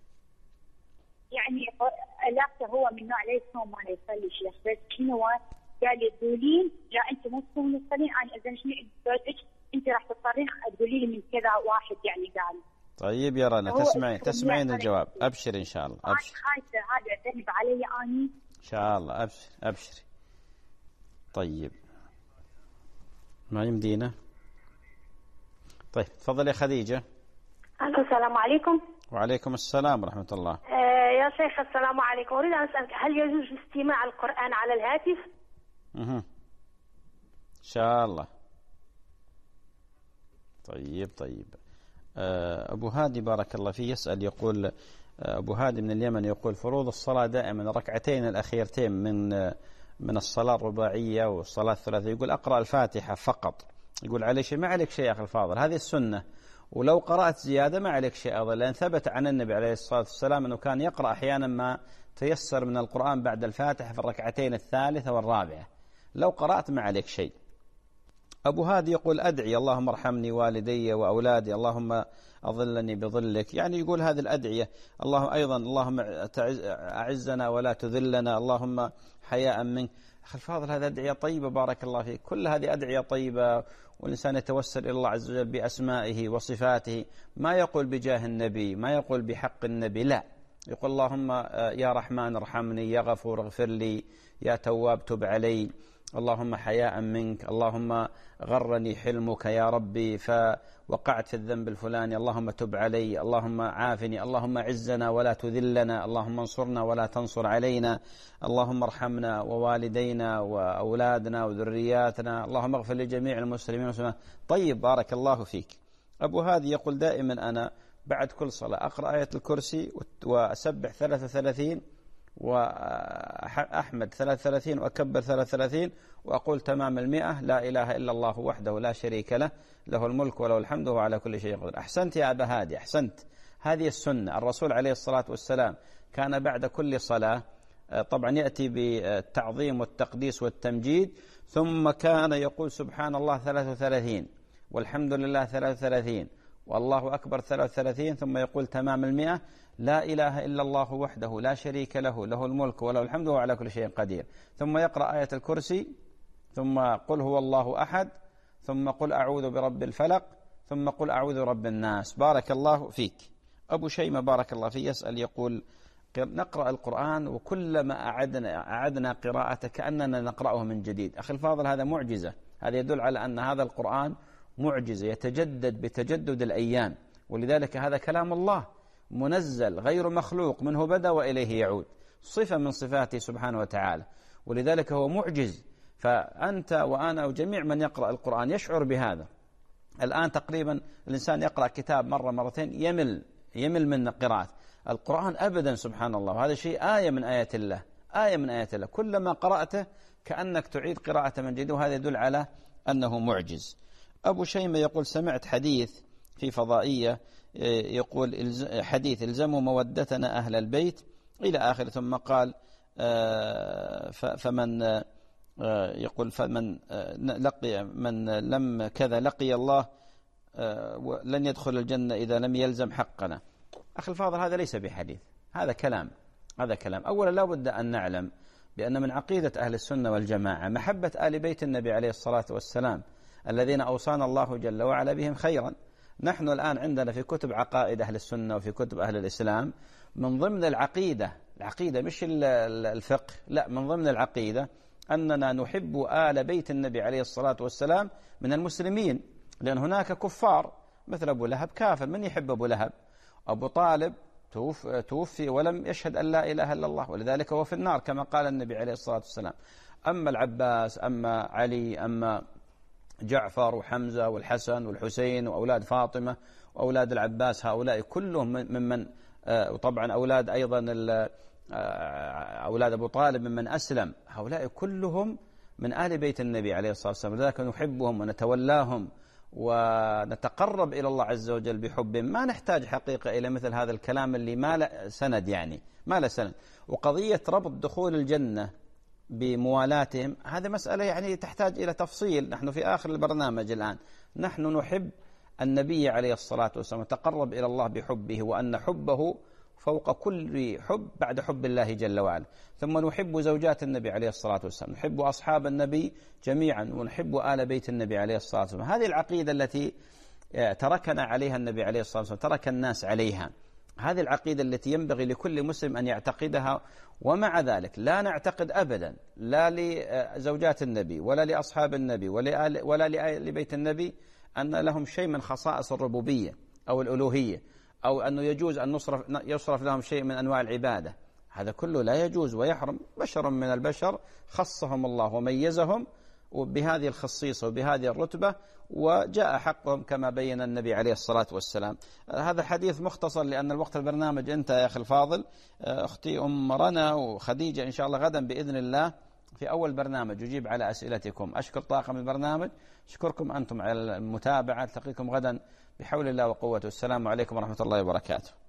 يعني علاقته هو من نوع لا يصوم ولا يصلي شيخ، بس شنو قال لي تقولين لا أنت مو تصومين وتصلين، أنا إذا شنو أنت راح تضطرين تقولي لي من كذا واحد يعني قال. طيب يا رنا تسمعين الجواب. أبشر إن شاء الله. أبشر. أنا خايفة هذا ذنب علي أني. إن شاء الله. أبشري. طيب ما يمدينا. طيب تفضل يا خديجة. السلام عليكم. وعليكم السلام ورحمة الله. يا شيخ السلام عليكم، أريد أن أسألك هل يجوز استماع القرآن على الهاتف؟ إن شاء الله. طيب أبو هادي بارك الله فيه يسأل، يقول أبو هادي من اليمن يقول فروض الصلاة دائما الركعتين الأخيرتين من الصلاة الرباعية والصلاة الثلاثية، يقول أقرأ الفاتحة فقط. يقول عليه شيء؟ ما عليك شيء يا أخي الفاضل، هذه السنة، ولو قرأت زيادة ما عليك شيء أيضا، لأن ثبت عن النبي عليه الصلاة والسلام أنه كان يقرأ أحيانا ما تيسر من القرآن بعد الفاتحة في الركعتين الثالثة والرابعة. لو قرأت ما عليك شيء. أبو هادي يقول أدعي اللهم ارحمني والدي وأولادي، اللهم أظلني بظلك، يعني يقول هذه الأدعية. اللهم أعزنا ولا تذلنا، اللهم حياء منك. أخي الفاضل هذه أدعية طيبة بارك الله فيك، كل هذه أدعية طيبة، والإنسان يتوسل إلى الله عز وجل بأسمائه وصفاته، ما يقول بجاه النبي، ما يقول بحق النبي، لا، يقول اللهم يا رحمن ارحمني، يا غفور اغفر لي، يا تواب تب علي، اللهم حياء منك، اللهم غرني حلمك يا ربي فوقعت في الذنب الفلاني، اللهم تب علي، اللهم عافني، اللهم عزنا ولا تذلنا، اللهم انصرنا ولا تنصر علينا، اللهم ارحمنا ووالدينا وأولادنا وذرياتنا، اللهم اغفر لجميع المسلمين والمسلمات. طيب بارك الله فيك. أبو هادي يقول دائما أنا بعد كل صلاة أقرأ آية الكرسي وأسبح 33 وأحمد 33 وأكبر 33 وأقول تمام 100 لا إله إلا الله وحده لا شريك له له الملك وله الحمد وهو على كل شيء قدير. أحسنت يا أبا هادي، أحسنت. هذه السنة. الرسول عليه الصلاة والسلام كان بعد كل صلاة طبعا يأتي بالتعظيم والتقديس والتمجيد، ثم كان يقول سبحان الله 33 والحمد لله 33 والله أكبر 33، ثم يقول تمام 100 لا إله إلا الله وحده لا شريك له له الملك وله الحمد وهو على كل شيء قدير، ثم يقرأ آية الكرسي، ثم قل هو الله أحد، ثم قل أعوذ برب الفلق، ثم قل أعوذ برب الناس. بارك الله فيك. أبو شيمة بارك الله فيه يسأل يقول نقرأ القرآن وكلما أعدنا قراءته كأننا نقرأه من جديد. أخي الفاضل هذا معجزة، هذا يدل على أن هذا القرآن معجزة يتجدد بتجدد الأيام، ولذلك هذا كلام الله منزل غير مخلوق، منه بدأ وإليه يعود، صفة من صفاته سبحانه وتعالى، ولذلك هو معجز. فأنت وأنا وجميع من يقرأ القرآن يشعر بهذا. الآن تقريبا الإنسان يقرأ كتاب مرة مرتين يمل من قراءة القرآن أبدا، سبحان الله. وهذا شيء آية من آيات الله، آية من آيات الله، كلما قرأته كأنك تعيد قراءة من جديد، وهذا يدل على أنه معجز. أبو شيمة يقول سمعت حديث في فضائية يقول حديث الزموا مودتنا أهل البيت إلى آخر، ثم قال فمن يقول فمن لقي من لم كذا لقي الله لن يدخل الجنة إذا لم يلزم حقنا. أخي الفاضل هذا ليس بحديث، هذا كلام. أولا لا بد أن نعلم بأن من عقيدة أهل السنة والجماعة محبة آل بيت النبي عليه الصلاة والسلام الذين أوصانا الله جل وعلا بهم خيرا. نحن الآن عندنا في كتب عقائد أهل السنة وفي كتب أهل الإسلام من ضمن العقيدة مش الفقه، لا، من ضمن العقيدة أننا نحب آل بيت النبي عليه الصلاة والسلام من المسلمين، لأن هناك كفار مثل أبو لهب كافر. من يحب أبو لهب؟ أبو طالب توفي ولم يشهد أن لا إله إلا الله، ولذلك هو في النار كما قال النبي عليه الصلاة والسلام. أما العباس، أما علي، أما جعفر وحمزة والحسن والحسين وأولاد فاطمة وأولاد العباس، هؤلاء كلهم ممن وطبعا أولاد أيضا أولاد أبو طالب ممن أسلم، هؤلاء كلهم من آل بيت النبي عليه الصلاة والسلام، لذلك نحبهم ونتولاهم ونتقرب إلى الله عز وجل بحبهم. ما نحتاج حقيقة إلى مثل هذا الكلام اللي ما له سند، يعني ما له سند. وقضية ربط دخول الجنة بموالاتهم هذا مسألة يعني تحتاج إلى تفصيل. نحن في آخر البرنامج الآن نحن نحب النبي عليه الصلاة والسلام ونتقرب إلى الله بحبه، وأن حبه فوق كل حب بعد حب الله جل وعلا. ثم نحب زوجات النبي عليه الصلاة والسلام، نحب أصحاب النبي جميعا، ونحب آل بيت النبي عليه الصلاة والسلام. هذه العقيدة التي تركنا عليها النبي عليه الصلاة والسلام، ترك الناس عليها. هذه العقيدة التي ينبغي لكل مسلم أن يعتقدها. ومع ذلك لا نعتقد أبدا لا لزوجات النبي ولا لأصحاب النبي ولا لآل بيت النبي أن لهم شيء من خصائص الربوبية أو الألوهية، أو أنه يجوز أن يصرف لهم شيء من أنواع العبادة. هذا كله لا يجوز ويحرم. بشر من البشر خصهم الله وميزهم بهذه الخصيصة وبهذه الرتبة، وجاء حقهم كما بين النبي عليه الصلاة والسلام. هذا حديث مختصر لأن الوقت البرنامج انتهى يا أخي الفاضل. أختي أم رنا وخديجة إن شاء الله غدا بإذن الله في أول برنامج يجيب على أسئلتكم. أشكر طاقم البرنامج، أشكركم أنتم على المتابعة. ألتقيكم غدا بحول الله وقوته. السلام عليكم ورحمة الله وبركاته.